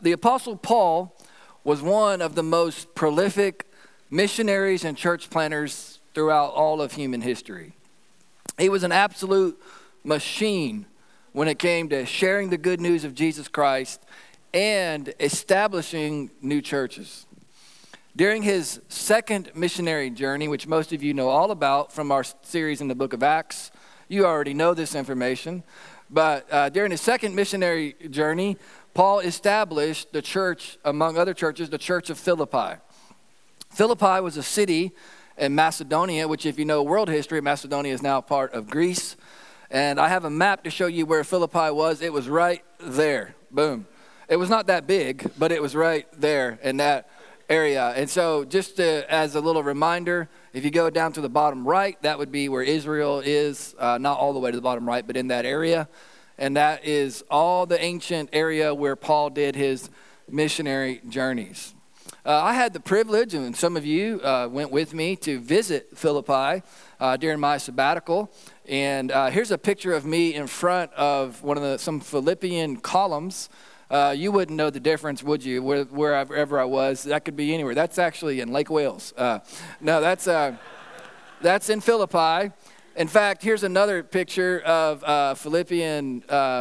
The Apostle Paul was one of the most prolific missionaries and church planters throughout all of human history. He was an absolute machine when it came to sharing the good news of Jesus Christ and establishing new churches. During his second missionary journey, which most of you know all about from our series in the book of Acts, you already know this information, but during his second missionary journey, Paul established the church, among other churches, the church of Philippi. Philippi was a city in Macedonia, which if you know world history, Macedonia is now part of Greece. And I have a map to show you where Philippi was. It was right there. Boom. It was not that big, but it was right there in that area. And so just as a little reminder, if you go down to the bottom right, that would be where Israel is, not all the way to the bottom right, but in that area. And that is all the ancient area where Paul did his missionary journeys. I had the privilege, and some of you went with me to visit Philippi during my sabbatical. And here's a picture of me in front of some Philippian columns. You wouldn't know the difference, would you, wherever I was? That could be anywhere. That's actually in Lake Wales. No, that's in Philippi. In fact, here's another picture of Philippian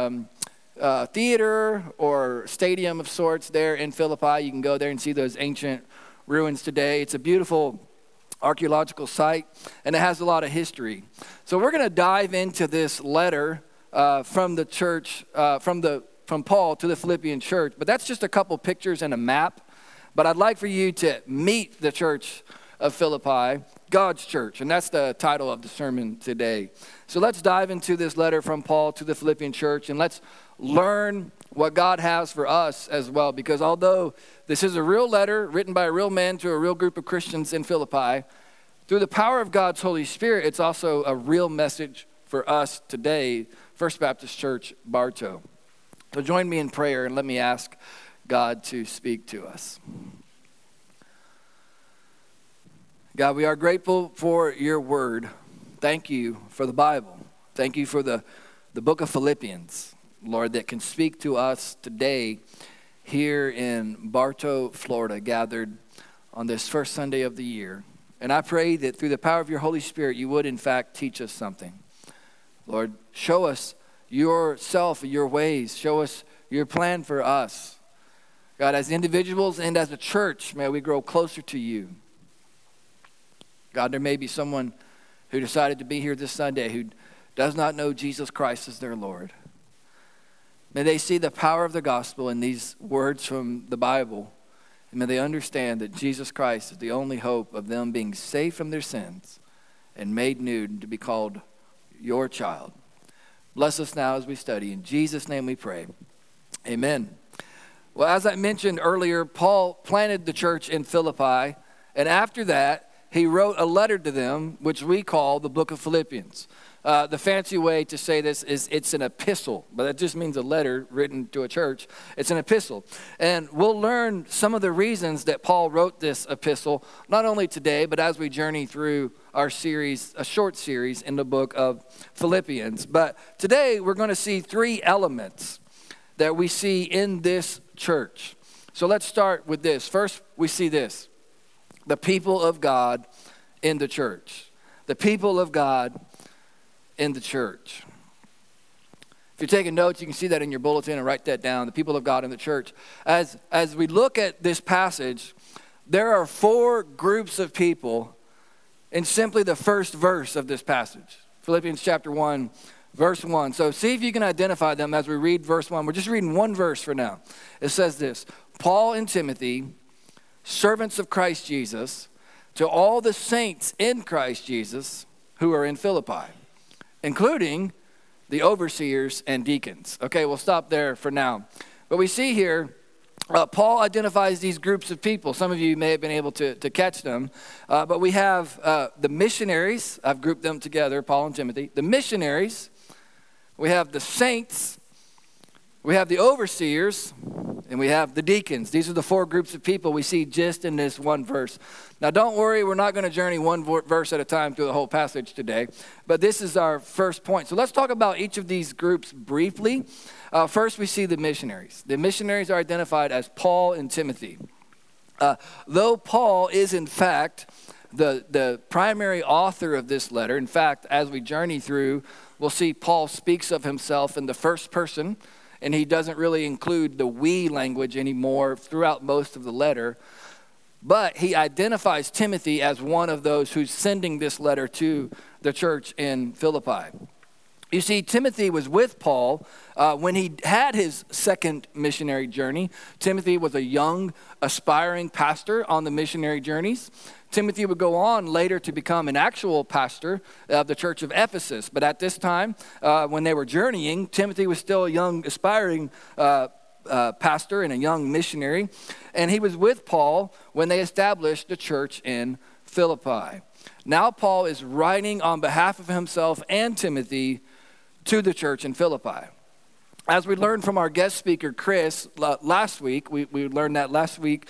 theater or stadium of sorts there in Philippi. You can go there and see those ancient ruins today. It's a beautiful archaeological site, and it has a lot of history. So we're going to dive into this letter from the church, from Paul to the Philippian church. But that's just a couple pictures and a map. But I'd like for you to meet the church of Philippi, God's church. And that's the title of the sermon today. So let's dive into this letter from Paul to the Philippian church, and let's learn what God has for us as well. Because although this is a real letter written by a real man to a real group of Christians in Philippi, through the power of God's Holy Spirit, it's also a real message for us today, First Baptist Church, Bartow. So join me in prayer and let me ask God to speak to us. God, we are grateful for your word. Thank you for the Bible. Thank you for the book of Philippians, Lord, that can speak to us today here in Bartow, Florida, gathered on this first Sunday of the year. And I pray that through the power of your Holy Spirit, you would in fact teach us something. Lord, show us yourself, your ways. Show us your plan for us. God, as individuals and as a church, may we grow closer to you. God, there may be someone who decided to be here this Sunday who does not know Jesus Christ as their Lord. May they see the power of the gospel in these words from the Bible. And may they understand that Jesus Christ is the only hope of them being saved from their sins and made new to be called your child. Bless us now as we study. In Jesus' name we pray. Amen. Well, as I mentioned earlier, Paul planted the church in Philippi. And after that, he wrote a letter to them, which we call the book of Philippians. The fancy way to say this is it's an epistle, but that just means a letter written to a church. It's an epistle. And we'll learn some of the reasons that Paul wrote this epistle, not only today, but as we journey through our series, a short series in the book of Philippians. But today we're going to see three elements that we see in this church. So let's start with this. First, we see this: the people of God in the church. The people of God in the church. If you're taking notes, you can see that in your bulletin and write that down. The people of God in the church. As we look at this passage, there are four groups of people in simply the first verse of this passage. Philippians chapter 1, verse 1. So see if you can identify them as we read verse 1. We're just reading one verse for now. It says this: Paul and Timothy, servants of Christ Jesus, to all the saints in Christ Jesus who are in Philippi, including the overseers and deacons. Okay, we'll stop there for now. But we see here, Paul identifies these groups of people. Some of you may have been able to catch them. But we have the missionaries. I've grouped them together, Paul and Timothy. The missionaries. We have the saints. We have the overseers. And we have the deacons. These are the four groups of people we see just in this one verse. Now, don't worry, we're not going to journey one verse at a time through the whole passage today. But this is our first point. So let's talk about each of these groups briefly. First, we see the missionaries. The missionaries are identified as Paul and Timothy. Though Paul is, in fact, the primary author of this letter, in fact, as we journey through, we'll see Paul speaks of himself in the first person, and he doesn't really include the we language anymore throughout most of the letter. But he identifies Timothy as one of those who's sending this letter to the church in Philippi. You see, Timothy was with Paul when he had his second missionary journey. Timothy was a young, aspiring pastor on the missionary journeys. Timothy would go on later to become an actual pastor of the church of Ephesus. But at this time, when they were journeying, Timothy was still a young, aspiring pastor and a young missionary. And he was with Paul when they established the church in Philippi. Now Paul is writing on behalf of himself and Timothy to the church in Philippi. As we learned from our guest speaker, Chris, last week, we learned that last week,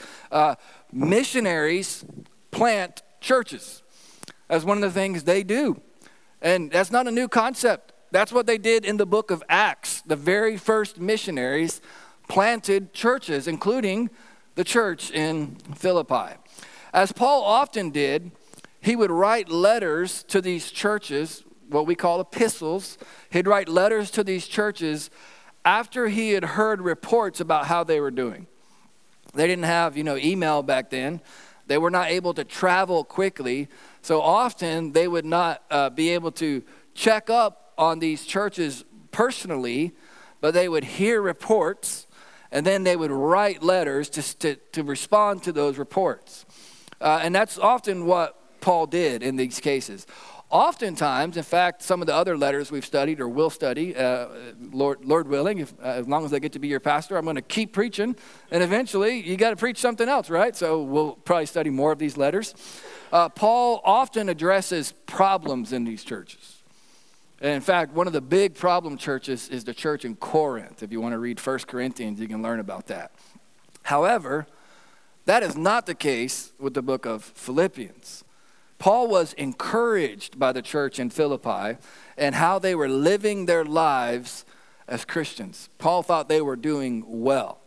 missionaries plant churches. That's one of the things they do. And that's not a new concept. That's what they did in the book of Acts. The very first missionaries planted churches, including the church in Philippi. As Paul often did, he would write letters to these churches, what we call epistles. He'd write letters to these churches after he had heard reports about how they were doing. They didn't have, email back then. They were not able to travel quickly. So often they would not be able to check up on these churches personally, but they would hear reports and then they would write letters to respond to those reports. And that's often what Paul did in these cases. Oftentimes, in fact, some of the other letters we've studied or will study, Lord willing, as long as I get to be your pastor, I'm going to keep preaching. And eventually, you got to preach something else, right? So we'll probably study more of these letters. Paul often addresses problems in these churches. And in fact, one of the big problem churches is the church in Corinth. If you want to read 1 Corinthians, you can learn about that. However, that is not the case with the book of Philippians. Paul was encouraged by the church in Philippi and how they were living their lives as Christians. Paul thought they were doing well.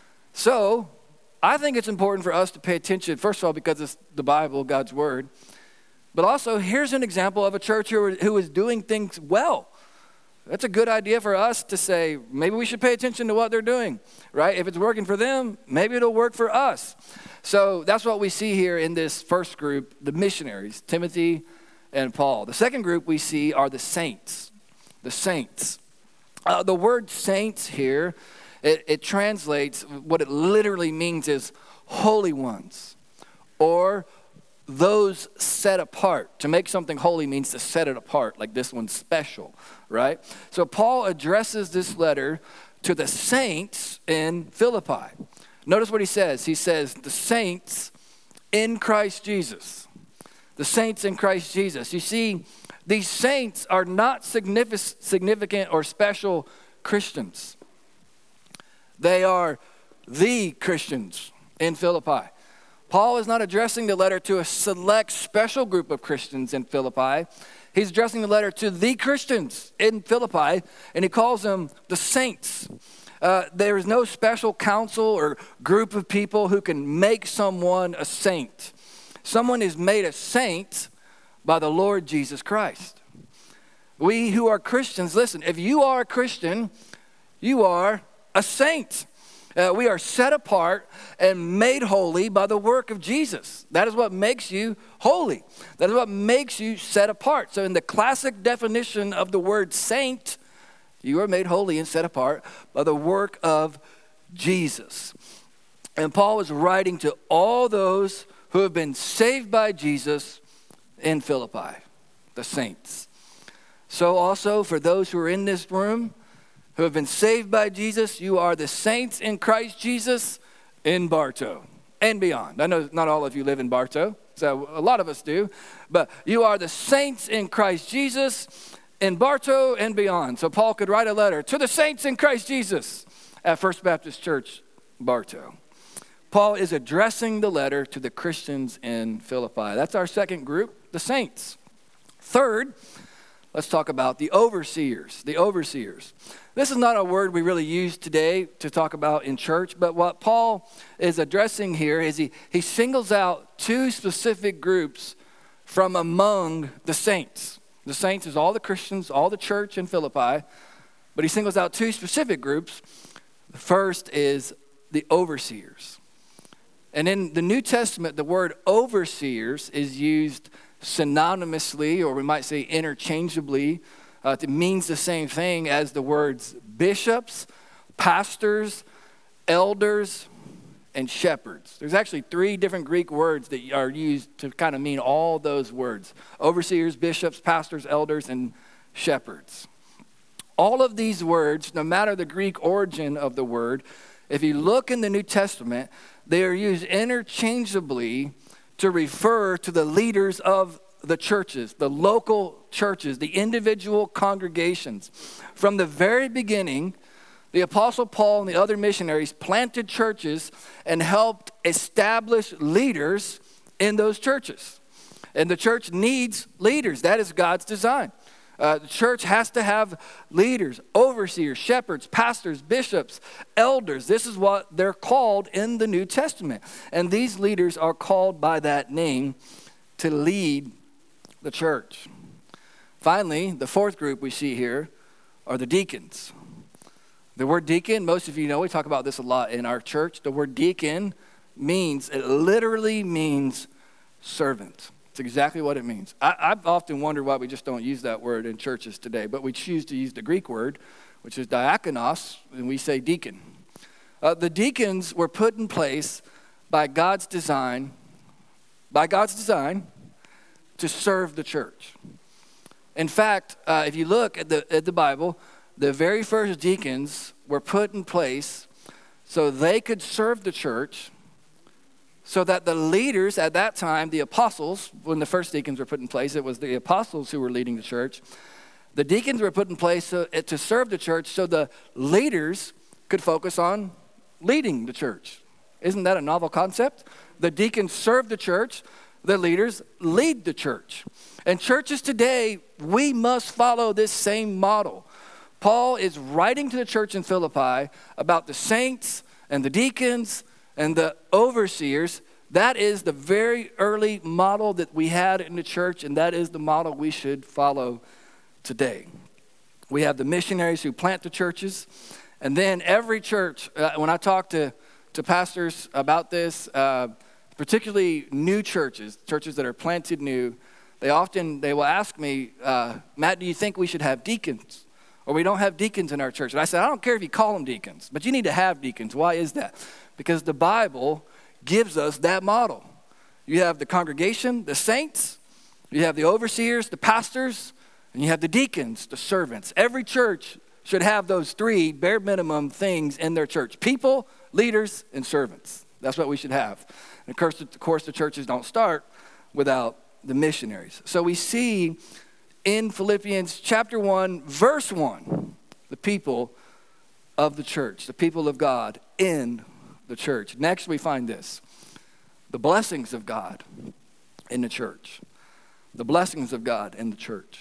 So I think it's important for us to pay attention, first of all, because it's the Bible, God's word. But also, here's an example of a church who is doing things well. That's a good idea for us to say, maybe we should pay attention to what they're doing, right? If it's working for them, maybe it'll work for us. So that's what we see here in this first group, the missionaries, Timothy and Paul. The second group we see are the saints. The saints. The word saints here, it translates, what it literally means is holy ones, or those set apart. To make something holy means to set it apart, like this one's special, right? So Paul addresses this letter to the saints in Philippi. Notice what he says. He says, the saints in Christ Jesus. The saints in Christ Jesus. You see, these saints are not significant or special Christians. They are the Christians in Philippi. Paul is not addressing the letter to a select special group of Christians in Philippi. He's addressing the letter to the Christians in Philippi, and he calls them the saints. There is no special council or group of people who can make someone a saint. Someone is made a saint by the Lord Jesus Christ. We who are Christians, listen, if you are a Christian, you are a saint. We are set apart and made holy by the work of Jesus. That is what makes you holy. That is what makes you set apart. So in the classic definition of the word saint, you are made holy and set apart by the work of Jesus. And Paul is writing to all those who have been saved by Jesus in Philippi, the saints. So also for those who are in this room, who have been saved by Jesus, you are the saints in Christ Jesus in Bartow and beyond. I know not all of you live in Bartow, so a lot of us do, but you are the saints in Christ Jesus in Bartow and beyond. So Paul could write a letter to the saints in Christ Jesus at First Baptist Church, Bartow. Paul is addressing the letter to the Christians in Philippi. That's our second group, the saints. Third, let's talk about the overseers. The overseers. This is not a word we really use today to talk about in church, but what Paul is addressing here is he singles out two specific groups from among the saints. The saints is all the Christians, all the church in Philippi, but he singles out two specific groups. The first is the overseers. And in the New Testament, the word overseers is used synonymously, or we might say interchangeably. It means the same thing as the words bishops, pastors, elders, and shepherds. There's actually three different Greek words that are used to kind of mean all those words: overseers, bishops, pastors, elders, and shepherds. All of these words, no matter the Greek origin of the word, if you look in the New Testament, they are used interchangeably to refer to the leaders of the churches, the local churches, the individual congregations. From the very beginning, the Apostle Paul and the other missionaries planted churches and helped establish leaders in those churches. And the church needs leaders. That is God's design. The church has to have leaders, overseers, shepherds, pastors, bishops, elders. This is what they're called in the New Testament. And these leaders are called by that name to lead the church. Finally, the fourth group we see here are the deacons. The word deacon, most of you know, we talk about this a lot in our church. The word deacon it literally means servant. It's exactly what it means. I've often wondered why we just don't use that word in churches today, but we choose to use the Greek word, which is diakonos, and we say deacon. The deacons were put in place by God's design to serve the church. In fact, if you look at the Bible, the very first deacons were put in place so they could serve the church, so that the leaders at that time, the apostles, when the first deacons were put in place, it was the apostles who were leading the church. The deacons were put in place to serve the church so the leaders could focus on leading the church. Isn't that a novel concept? The deacons serve the church, the leaders lead the church. And churches today, we must follow this same model. Paul is writing to the church in Philippi about the saints and the deacons and the overseers. That is the very early model that we had in the church, and that is the model we should follow today. We have the missionaries who plant the churches, and then every church, when I talk to pastors about this, particularly new churches that are planted new, they will ask me, Matt, do you think we should have deacons? Or we don't have deacons in our church. And I said, I don't care if you call them deacons, but you need to have deacons. Why is that? Because the Bible gives us that model. You have the congregation, the saints, you have the overseers, the pastors, and you have the deacons, the servants. Every church should have those three bare minimum things in their church: people, leaders, and servants. That's what we should have. And of course, the churches don't start without the missionaries. So we see in Philippians chapter 1, verse 1, the people of the church, the people of God in the church. Next, we find this: the blessings of God in the church. The blessings of God in the church.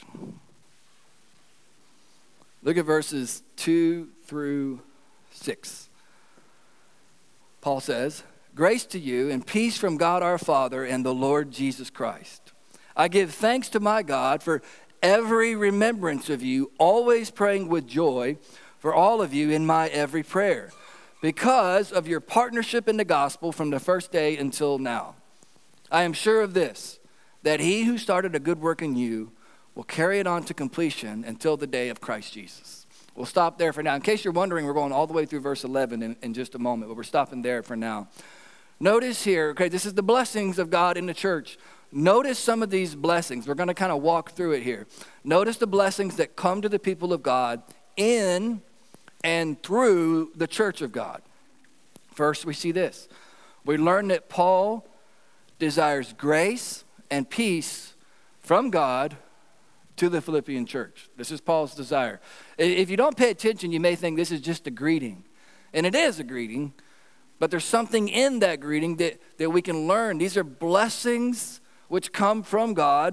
Look at verses 2 through 6. Paul says, "Grace to you and peace from God our Father and the Lord Jesus Christ. I give thanks to my God for every remembrance of you, always praying with joy for all of you in my every prayer, because of your partnership in the gospel from the first day until now. I am sure of this, that he who started a good work in you will carry it on to completion until the day of Christ Jesus." We'll stop there for now. In case you're wondering, we're going all the way through verse 11 in just a moment, but we're stopping there for now. Notice here, okay, this is the blessings of God in the church. Notice some of these blessings. We're going to kind of walk through it here. Notice the blessings that come to the people of God in and through the church of God. First, we see this. We learn that Paul desires grace and peace from God to the Philippian church. This is Paul's desire. If you don't pay attention, you may think this is just a greeting. And it is a greeting, but there's something in that greeting that we can learn. These are blessings which come from God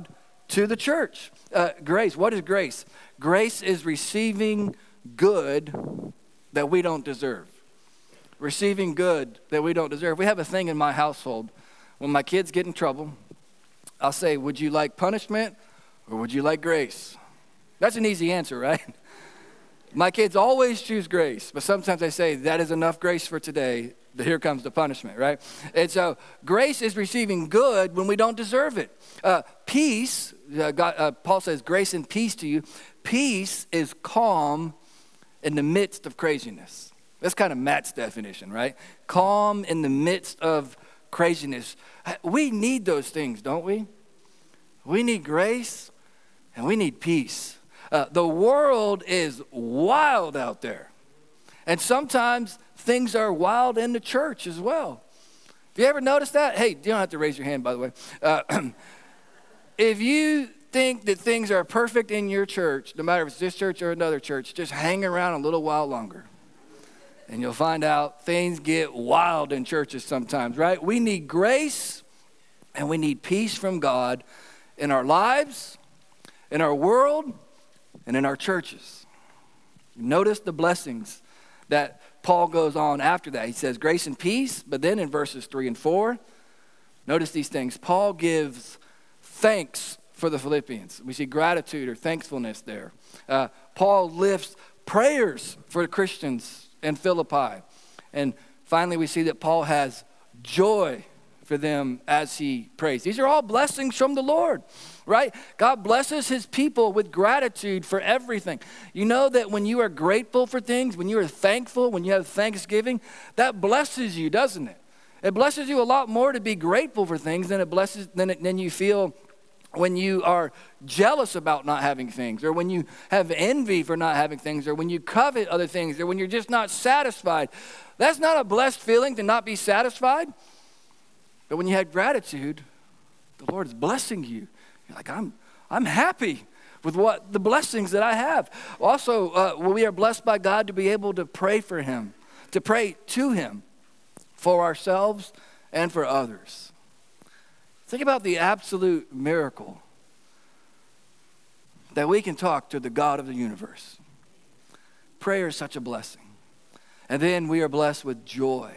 to the church. Grace, what is grace? Grace is receiving good that we don't deserve. Receiving good that we don't deserve. We have a thing in my household. When my kids get in trouble, I'll say, would you like punishment or would you like grace? That's an easy answer, right? My kids always choose grace, but sometimes I say, that is enough grace for today. Here comes the punishment, right? And so grace is receiving good when we don't deserve it. Peace, Paul says, grace and peace to you. Peace is calm in the midst of craziness. That's kind of Matt's definition, right? Calm in the midst of craziness. We need those things, don't we? We need grace and we need peace. The world is wild out there. And sometimes things are wild in the church as well. Have you ever noticed that? Hey, you don't have to raise your hand, by the way. If you think that things are perfect in your church, no matter if it's this church or another church, just hang around a little while longer. And you'll find out things get wild in churches sometimes, right? We need grace and we need peace from God in our lives, in our world, and in our churches. Notice the blessings that Paul goes on after that. He says grace and peace, but then in verses 3 and 4, notice these things. Paul gives thanks for the Philippians. We see gratitude or thankfulness there. Paul lifts prayers for the Christians in Philippi. And finally, we see that Paul has joy for them as he prays. These are all blessings from the Lord, right? God blesses his people with gratitude for everything. You know that when you are grateful for things, when you are thankful, when you have thanksgiving, that blesses you, doesn't it? It blesses you a lot more to be grateful for things than you feel when you are jealous about not having things, or when you have envy for not having things, or when you covet other things, or when you're just not satisfied. That's not a blessed feeling to not be satisfied. But when you have gratitude, the Lord is blessing you. You're like, I'm happy with what the blessings that I have. Also, we are blessed by God to be able to pray for him, to pray to him for ourselves and for others. Think about the absolute miracle that we can talk to the God of the universe. Prayer is such a blessing. And then we are blessed with joy.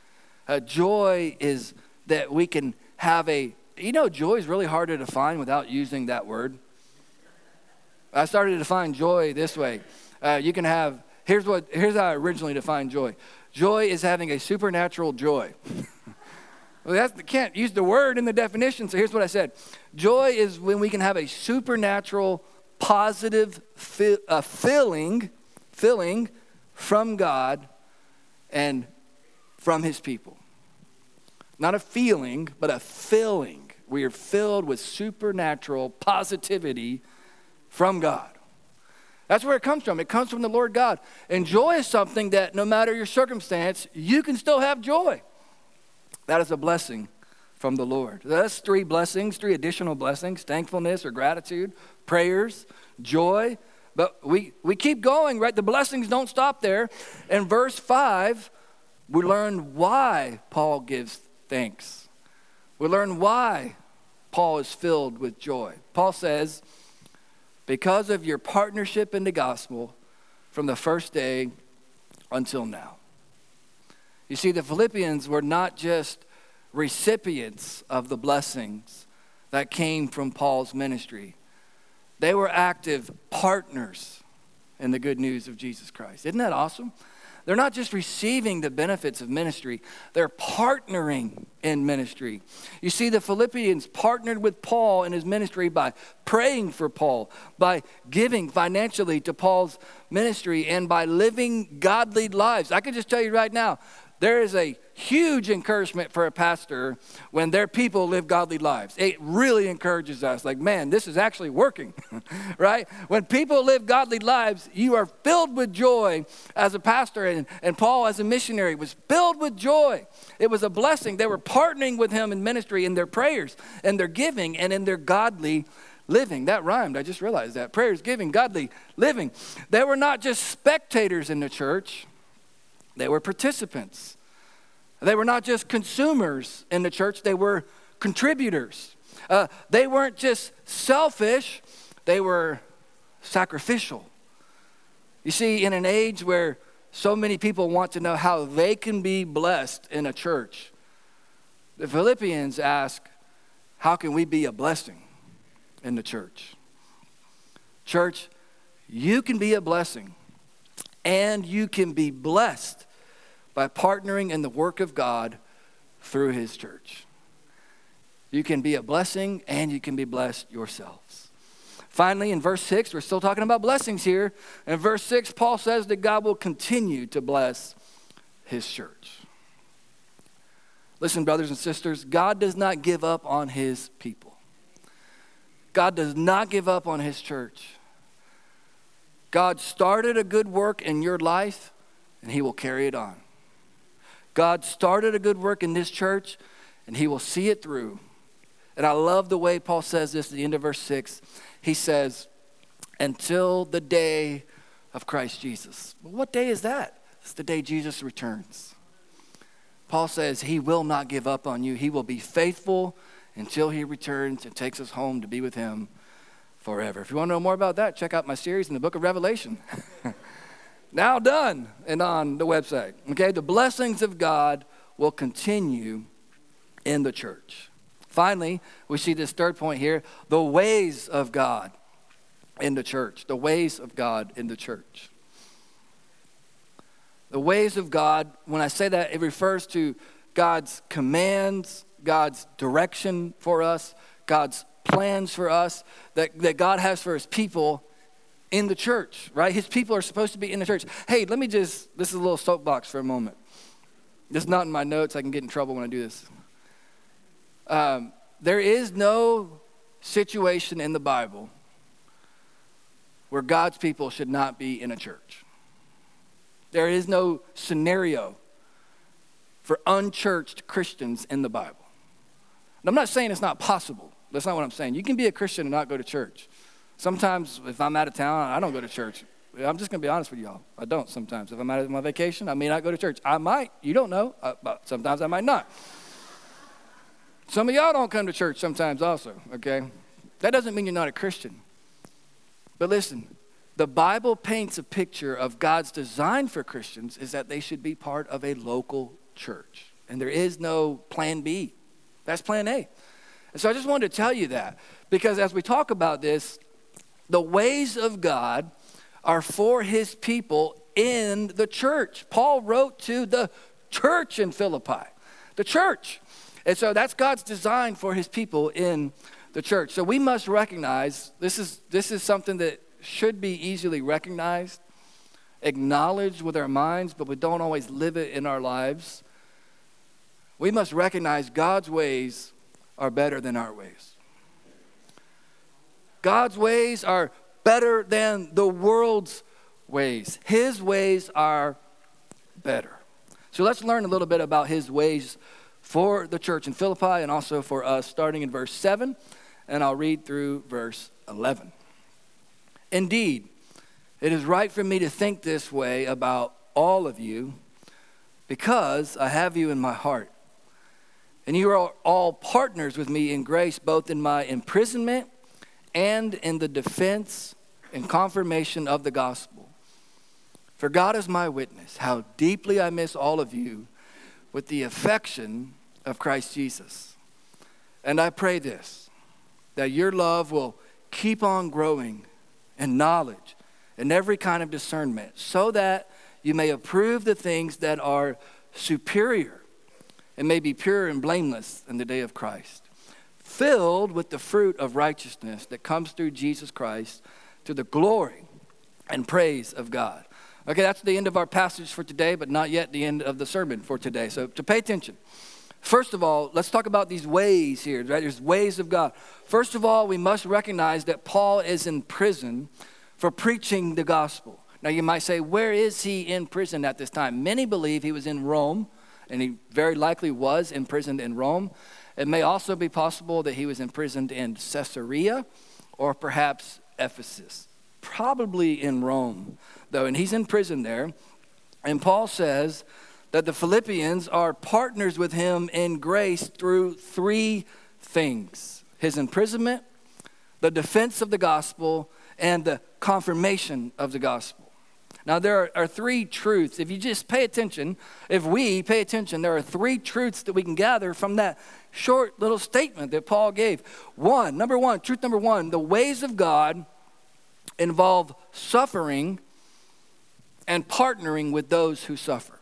Joy is that we can have joy is really hard to define without using that word. I started to define joy this way. Here's how I originally defined joy. Joy is having a supernatural joy. Well, can't use the word in the definition, so here's what I said. Joy is when we can have a supernatural, positive filling from God and from his people. Not a feeling, but a filling. We are filled with supernatural positivity from God. That's where it comes from. It comes from the Lord God. And joy is something that no matter your circumstance, you can still have joy. That is a blessing from the Lord. That's three additional blessings: thankfulness or gratitude, prayers, joy. But we keep going, right? The blessings don't stop there. In verse 5, we learn why Paul gives thanks. We learn why Paul is filled with joy. Paul says, because of your partnership in the gospel from the first day until now. You see, the Philippians were not just recipients of the blessings that came from Paul's ministry. They were active partners in the good news of Jesus Christ. Isn't that awesome? They're not just receiving the benefits of ministry, they're partnering in ministry. You see, the Philippians partnered with Paul in his ministry by praying for Paul, by giving financially to Paul's ministry, and by living godly lives. I can just tell you right now, there is a huge encouragement for a pastor when their people live godly lives. It really encourages us. Like, man, this is actually working, right? When people live godly lives, you are filled with joy as a pastor. And Paul, as a missionary, was filled with joy. It was a blessing. They were partnering with him in ministry, in their prayers, and their giving, and in their godly living. That rhymed. I just realized that. Prayers, giving, godly living. They were not just spectators in the church. They were participants. They were not just consumers in the church. They were contributors. They weren't just selfish, they were sacrificial. You see, in an age where so many people want to know how they can be blessed in a church, the Philippians ask, how can we be a blessing in the church? Church, you can be a blessing and you can be blessed by partnering in the work of God through his church. You can be a blessing and you can be blessed yourselves. Finally, in verse 6, we're still talking about blessings here. In verse 6, Paul says that God will continue to bless his church. Listen, brothers and sisters, God does not give up on his people. God does not give up on his church. God started a good work in your life, and he will carry it on. God started a good work in this church, and he will see it through. And I love the way Paul says this at the end of verse 6. He says, until the day of Christ Jesus. Well, what day is that? It's the day Jesus returns. Paul says he will not give up on you. He will be faithful until he returns and takes us home to be with him forever. If you want to know more about that, check out my series in the book of Revelation. Now done and on the website. Okay, the blessings of God will continue in the church. Finally, we see this third point here, the ways of God in the church. The ways of God in the church. The ways of God, when I say that, it refers to God's commands, God's direction for us, God's plans for us, that God has for his people in the church, right? His people are supposed to be in the church. Hey, this is a little soapbox for a moment. This is not in my notes. I can get in trouble when I do this. There is no situation in the Bible where God's people should not be in a church. There is no scenario for unchurched Christians in the Bible. And I'm not saying it's not possible. That's not what I'm saying. You can be a Christian and not go to church. Sometimes if I'm out of town, I don't go to church. I'm just going to be honest with y'all. I don't sometimes. If I'm out of my vacation, I may not go to church. I might. You don't know. But sometimes I might not. Some of y'all don't come to church sometimes also, okay? That doesn't mean you're not a Christian. But listen, the Bible paints a picture of God's design for Christians is that they should be part of a local church. And there is no plan B. That's plan A. And so I just wanted to tell you that because as we talk about this, the ways of God are for his people in the church. Paul wrote to the church in Philippi, the church. And so that's God's design for his people in the church. So we must recognize, this is something that should be easily recognized, acknowledged with our minds, but we don't always live it in our lives. We must recognize God's ways are better than our ways. God's ways are better than the world's ways. His ways are better. So let's learn a little bit about his ways for the church in Philippi and also for us, starting in verse 7, and I'll read through verse 11. Indeed, it is right for me to think this way about all of you because I have you in my heart. And you are all partners with me in grace, both in my imprisonment and in the defense and confirmation of the gospel. For God is my witness, how deeply I miss all of you with the affection of Christ Jesus. And I pray this, that your love will keep on growing in knowledge and every kind of discernment, so that you may approve the things that are superior and may be pure and blameless in the day of Christ, filled with the fruit of righteousness that comes through Jesus Christ to the glory and praise of God. Okay, that's the end of our passage for today, but not yet the end of the sermon for today. So to pay attention. First of all, let's talk about these ways here, right? There's ways of God. First of all, we must recognize that Paul is in prison for preaching the gospel. Now you might say, where is he in prison at this time? Many believe he was in Rome, and he very likely was imprisoned in Rome. It may also be possible that he was imprisoned in Caesarea or perhaps Ephesus. Probably in Rome, though, and he's in prison there. And Paul says that the Philippians are partners with him in grace through three things. his imprisonment, the defense of the gospel, and the confirmation of the gospel. Now, there are three truths. If you just pay attention, if we pay attention, there are three truths that we can gather from that short little statement that Paul gave. Truth number one, the ways of God involve suffering and partnering with those who suffer.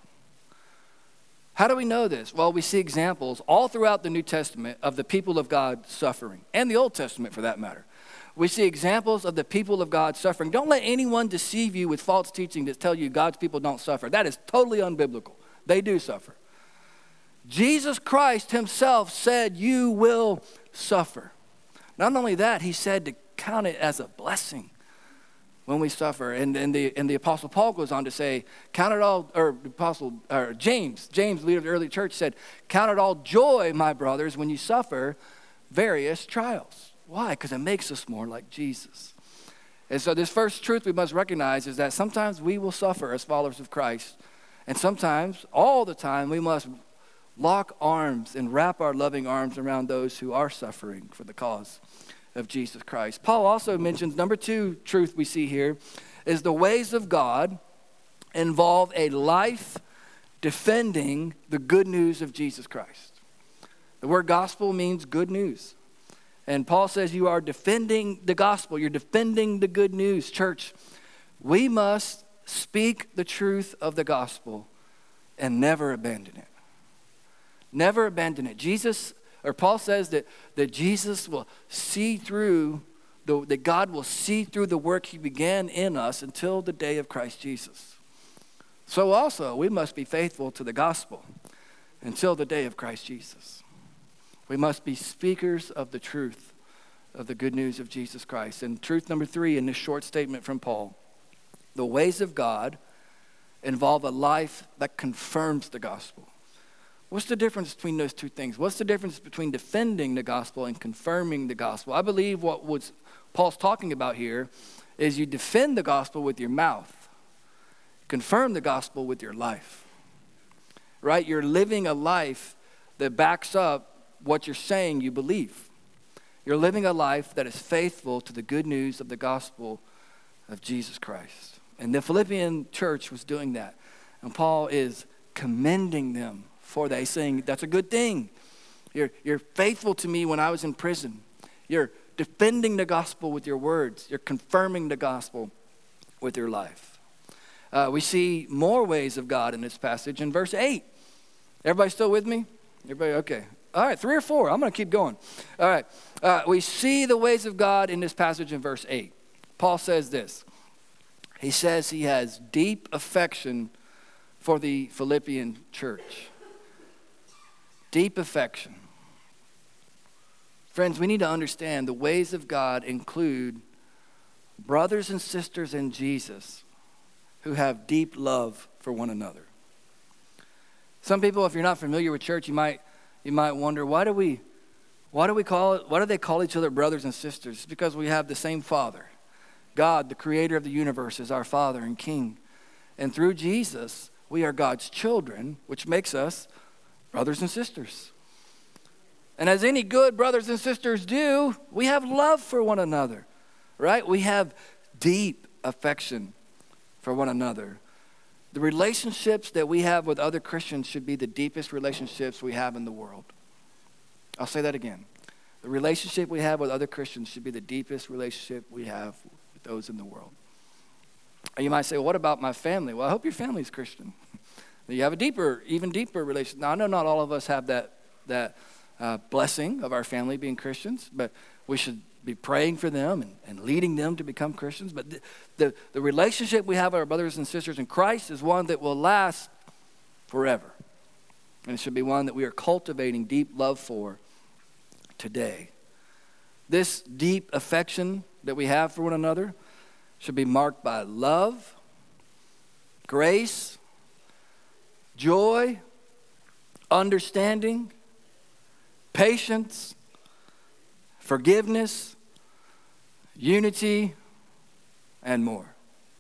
How do we know this? Well, we see examples all throughout the New Testament of the people of God suffering, and the Old Testament for that matter. We see examples of the people of God suffering. Don't let anyone deceive you with false teaching that tell you God's people don't suffer. That is totally unbiblical. They do suffer. Jesus Christ himself said, you will suffer. Not only that, he said to count it as a blessing when we suffer. And the Apostle Paul goes on to say, count it all, James, leader of the early church, said, count it all joy, my brothers, when you suffer various trials. Why? Because it makes us more like Jesus. And so this first truth we must recognize is that sometimes we will suffer as followers of Christ. And sometimes, all the time, we must lock arms and wrap our loving arms around those who are suffering for the cause of Jesus Christ. Paul also mentions, number two truth we see here, is the ways of God involve a life defending the good news of Jesus Christ. The word gospel means good news. And Paul says you are defending the gospel. You're defending the good news. Church, we must speak the truth of the gospel and never abandon it. Never abandon it. Paul says that Jesus will see through, that God will see through the work he began in us until the day of Christ Jesus. So also, we must be faithful to the gospel until the day of Christ Jesus. We must be speakers of the truth of the good news of Jesus Christ. And truth number three in this short statement from Paul, the ways of God involve a life that confirms the gospel. What's the difference between those two things? What's the difference between defending the gospel and confirming the gospel? I believe what Paul's talking about here is you defend the gospel with your mouth, confirm the gospel with your life, right? You're living a life that backs up what you're saying you believe. You're living a life that is faithful to the good news of the gospel of Jesus Christ. And the Philippian church was doing that. And Paul is commending them for that. He's saying, that's a good thing. You're faithful to me when I was in prison. You're defending the gospel with your words. You're confirming the gospel with your life. We see more ways of God in this passage in verse 8. Everybody still with me? Everybody, okay. All right, 3 or 4. I'm going to keep going. All right. We see the ways of God in this passage in verse 8. Paul says this. He says he has deep affection for the Philippian church. Deep affection. Friends, we need to understand the ways of God include brothers and sisters in Jesus who have deep love for one another. Some people, if you're not familiar with church, you might wonder, why do they call each other brothers and sisters? It's because we have the same Father. God, the creator of the universe, is our Father and King. And through Jesus, we are God's children, which makes us brothers and sisters. And as any good brothers and sisters do, we have love for one another, right? We have deep affection for one another. The relationships that we have with other Christians should be the deepest relationships we have in the world. I'll say that again. The relationship we have with other Christians should be the deepest relationship we have with those in the world. And you might say, well, what about my family? Well, I hope your family is Christian. You have a even deeper relationship. Now, I know not all of us have that blessing of our family being Christians, but we should be praying for them and leading them to become Christians. But the relationship we have with our brothers and sisters in Christ is one that will last forever. And it should be one that we are cultivating deep love for today. This deep affection that we have for one another should be marked by love, grace, joy, understanding, patience, forgiveness, unity, and more.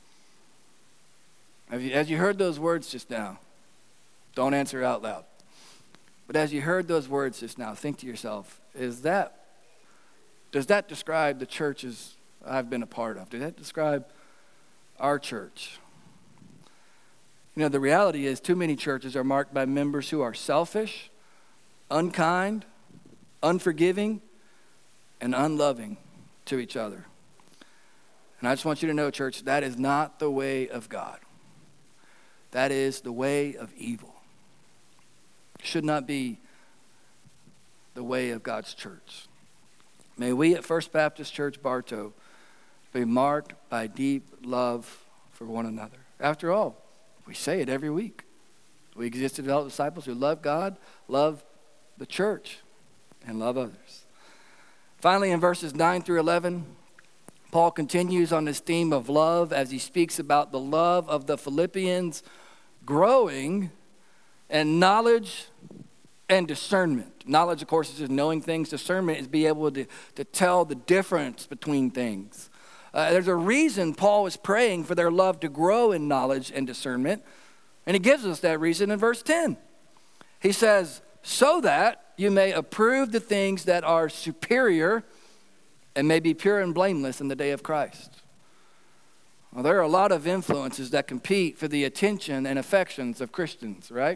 As you heard those words just now, don't answer out loud. But as you heard those words just now, think to yourself, is that Does that describe the churches I've been a part of? Does that describe our church? You know, the reality is too many churches are marked by members who are selfish, unkind, unforgiving, and unloving to each other. And I just want you to know, church, that is not the way of God. That is the way of evil. It should not be the way of God's church. May we at First Baptist Church Bartow be marked by deep love for one another. After all, we say it every week. We exist to develop disciples who love God, love the church, and love others. Finally, in verses 9 through 11, Paul continues on this theme of love as he speaks about the love of the Philippians growing in knowledge and discernment. Knowledge, of course, is just knowing things. Discernment is being able to tell the difference between things. There's a reason Paul is praying for their love to grow in knowledge and discernment. And he gives us that reason in verse 10. He says, so that you may approve the things that are superior and may be pure and blameless in the day of Christ. Well, there are a lot of influences that compete for the attention and affections of Christians, right?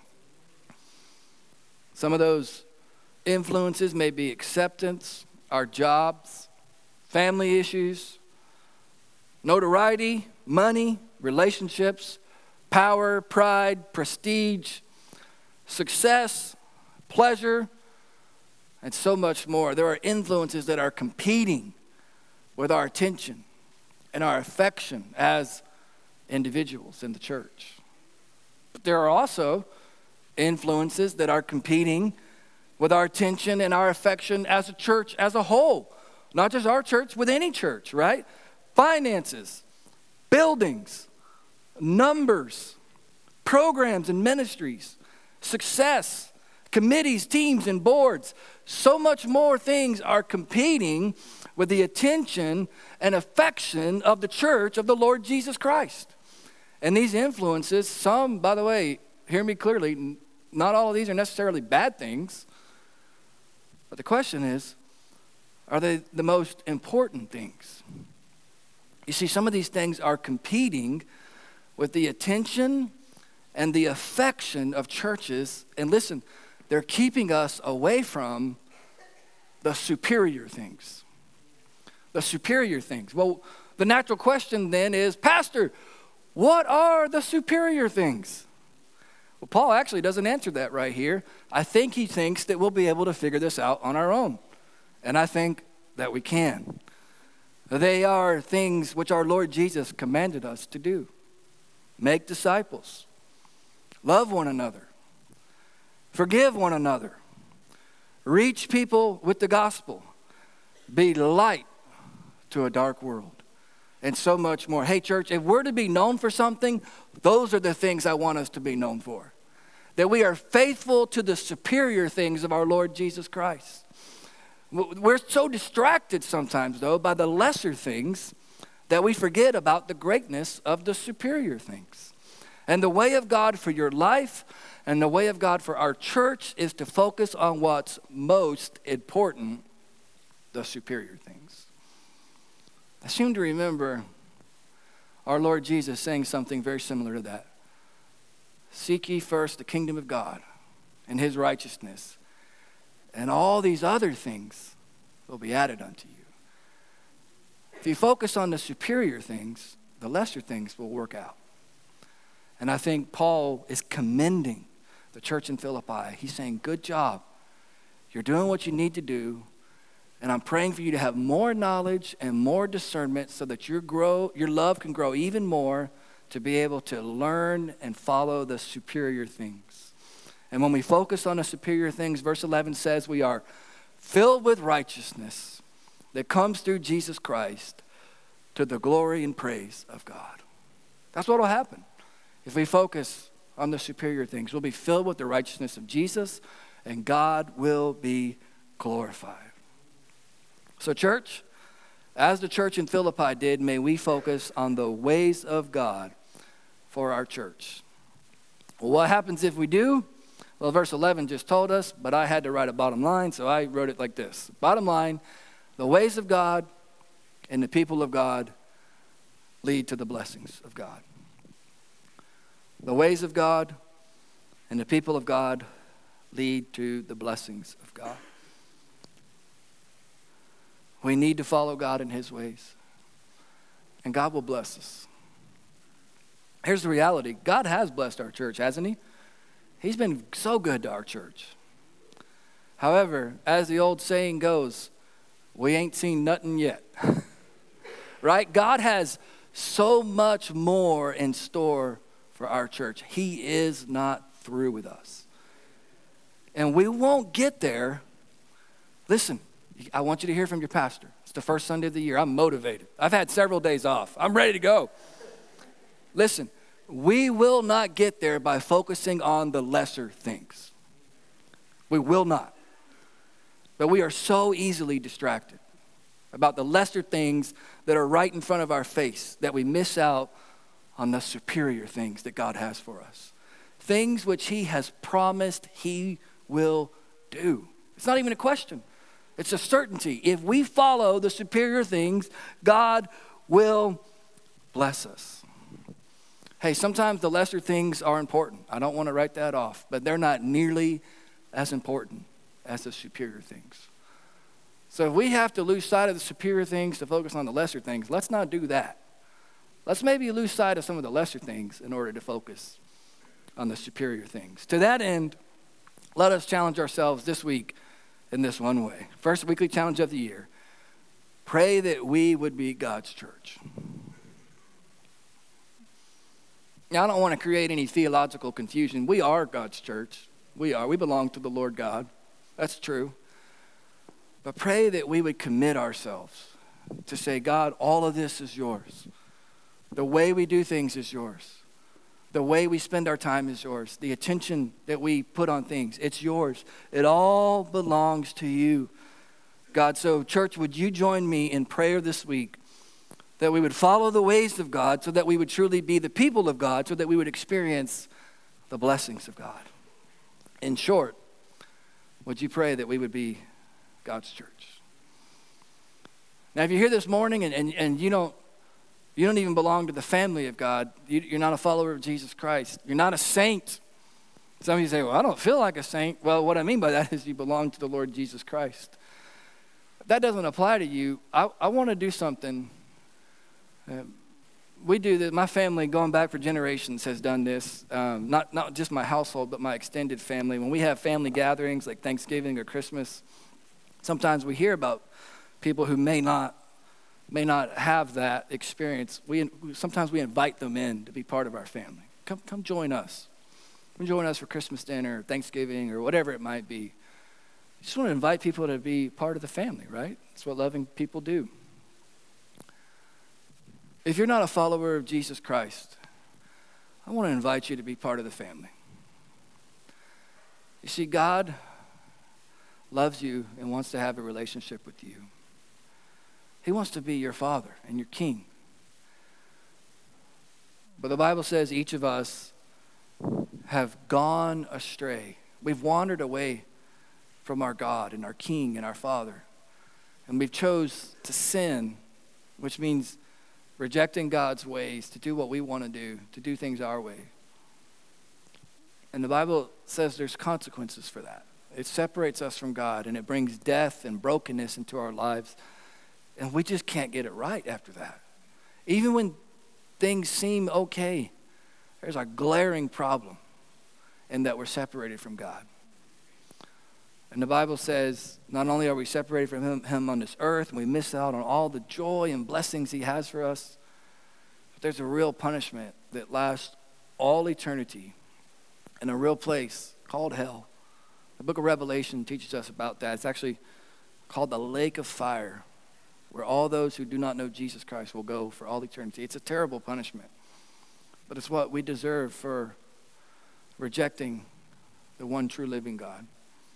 Some of those influences may be acceptance, our jobs, family issues, notoriety, money, relationships, power, pride, prestige, success, pleasure, and so much more. There are influences that are competing with our attention and our affection as individuals in the church. But there are also influences that are competing with our attention and our affection as a church as a whole. Not just our church, with any church, right? Finances, buildings, numbers, programs and ministries, success, committees, teams, and boards. So much more things are competing with the attention and affection of the church of the Lord Jesus Christ. And these influences, some, by the way, hear me clearly, not all of these are necessarily bad things. But the question is, are they the most important things? You see, some of these things are competing with the attention and the affection of churches. And listen, they're keeping us away from the superior things. The superior things. Well, the natural question then is, Pastor, what are the superior things? Well, Paul actually doesn't answer that right here. I think he thinks that we'll be able to figure this out on our own. And I think that we can. They are things which our Lord Jesus commanded us to do. Make disciples. Love one another. Forgive one another. Reach people with the gospel. Be light to a dark world. And so much more. Hey, church, if we're to be known for something, those are the things I want us to be known for. That we are faithful to the superior things of our Lord Jesus Christ. We're so distracted sometimes, though, by the lesser things that we forget about the greatness of the superior things. And the way of God for your life and the way of God for our church is to focus on what's most important, the superior things. I seem to remember our Lord Jesus saying something very similar to that. Seek ye first the kingdom of God and his righteousness, and all these other things will be added unto you. If you focus on the superior things, the lesser things will work out. And I think Paul is commending the church in Philippi. He's saying, good job. You're doing what you need to do. And I'm praying for you to have more knowledge and more discernment so that your love can grow even more to be able to learn and follow the superior things. And when we focus on the superior things, verse 11 says we are filled with righteousness that comes through Jesus Christ to the glory and praise of God. That's what will happen. If we focus on the superior things, we'll be filled with the righteousness of Jesus, and God will be glorified. So church, as the church in Philippi did, may we focus on the ways of God for our church. Well, what happens if we do? Well, verse 11 just told us, but I had to write a bottom line, so I wrote it like this. Bottom line, The ways of God and the people of God lead to the blessings of God. The ways of God and the people of God lead to the blessings of God. We need to follow God in his ways, and God will bless us. Here's the reality. God has blessed our church, hasn't he? He's been so good to our church. However, as the old saying goes, we ain't seen nothing yet. Right? God has so much more in store for our church. He is not through with us. And we won't get there. Listen, I want you to hear from your pastor. It's the first Sunday of the year. I'm motivated. I've had several days off. I'm ready to go. Listen, we will not get there by focusing on the lesser things. We will not. But we are so easily distracted about the lesser things that are right in front of our face that we miss out on the superior things that God has for us. Things which he has promised he will do. It's not even a question. It's a certainty. If we follow the superior things, God will bless us. Hey, sometimes the lesser things are important. I don't want to write that off, but they're not nearly as important as the superior things. So if we have to lose sight of the superior things to focus on the lesser things, let's not do that. Let's maybe lose sight of some of the lesser things in order to focus on the superior things. To that end, let us challenge ourselves this week in this one way. First weekly challenge of the year. Pray that we would be God's church. Now, I don't want to create any theological confusion. We are God's church. We are. We belong to the Lord God. That's true. But pray that we would commit ourselves to say, God, all of this is yours. The way we do things is yours. The way we spend our time is yours. The attention that we put on things, it's yours. It all belongs to you, God. So, church, would you join me in prayer this week that we would follow the ways of God so that we would truly be the people of God, so that we would experience the blessings of God. In short, would you pray that we would be God's church? Now, if you're here this morning and you don't even belong to the family of God, you're not a follower of Jesus Christ, you're not a saint. Some of you say, well, I don't feel like a saint. Well, what I mean by that is you belong to the Lord Jesus Christ. If that doesn't apply to you, I want to do something. We do this. My family, going back for generations, has done this. Not just my household, but my extended family. When we have family gatherings like Thanksgiving or Christmas, sometimes we hear about people who may not have that experience. Sometimes we invite them in to be part of our family. Come join us. Come join us for Christmas dinner, or Thanksgiving, or whatever it might be. You just want to invite people to be part of the family, right? That's what loving people do. If you're not a follower of Jesus Christ, I want to invite you to be part of the family. You see, God loves you and wants to have a relationship with you. He wants to be your father and your king. But the Bible says each of us have gone astray. We've wandered away from our God and our king and our father. And we've chose to sin, which means rejecting God's ways, to do what we want to do things our way. And the Bible says there's consequences for that. It separates us from God, and it brings death and brokenness into our lives. And we just can't get it right after that. Even when things seem okay, there's a glaring problem in that we're separated from God. And the Bible says not only are we separated from him on this earth, and we miss out on all the joy and blessings he has for us, but there's a real punishment that lasts all eternity in a real place called hell. The book of Revelation teaches us about that. It's actually called the lake of fire, where all those who do not know Jesus Christ will go for all eternity. It's a terrible punishment, but it's what we deserve for rejecting the one true living God.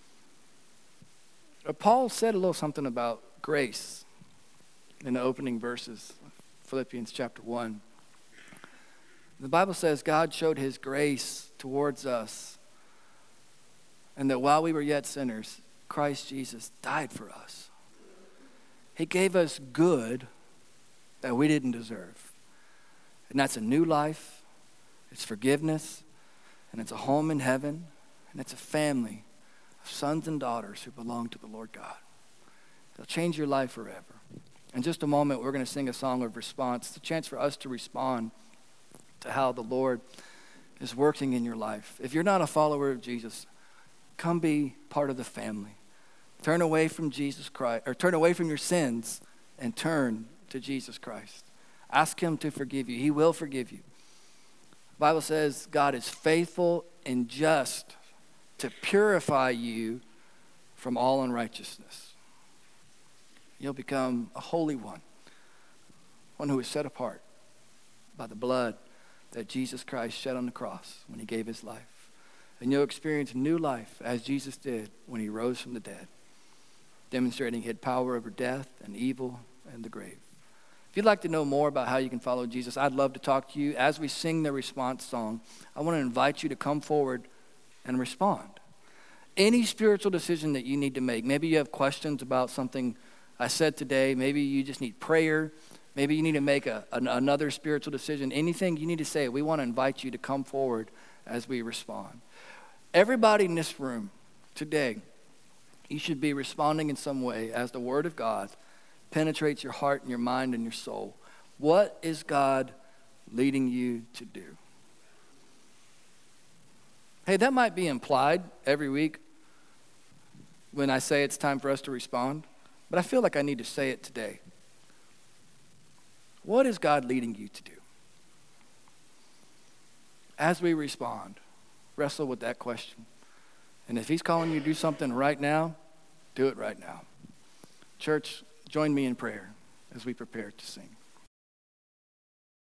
Paul said a little something about grace in the opening verses, Philippians chapter 1. The Bible says God showed his grace towards us, and that while we were yet sinners, Christ Jesus died for us. He gave us good that we didn't deserve. And that's a new life, it's forgiveness, and it's a home in heaven, and it's a family of sons and daughters who belong to the Lord God. It'll change your life forever. In just a moment, we're going to sing a song of response. It's a chance for us to respond to how the Lord is working in your life. If you're not a follower of Jesus, come be part of the family. Turn away from Jesus Christ, or turn away from your sins and turn to Jesus Christ. Ask him to forgive you. He will forgive you. The Bible says God is faithful and just to purify you from all unrighteousness. You'll become a holy one who is set apart by the blood that Jesus Christ shed on the cross when he gave his life. And you'll experience new life as Jesus did when he rose from the dead, demonstrating he had power over death and evil and the grave. If you'd like to know more about how you can follow Jesus, I'd love to talk to you. As we sing the response song, I want to invite you to come forward and respond. Any spiritual decision that you need to make, maybe you have questions about something I said today, maybe you just need prayer, maybe you need to make another spiritual decision, anything you need to say, we want to invite you to come forward as we respond. Everybody in this room today, you should be responding in some way as the Word of God penetrates your heart and your mind and your soul. What is God leading you to do? Hey, that might be implied every week when I say it's time for us to respond, but I feel like I need to say it today. What is God leading you to do? As we respond, wrestle with that question. And if he's calling you to do something right now, do it right now. Church, join me in prayer as we prepare to sing.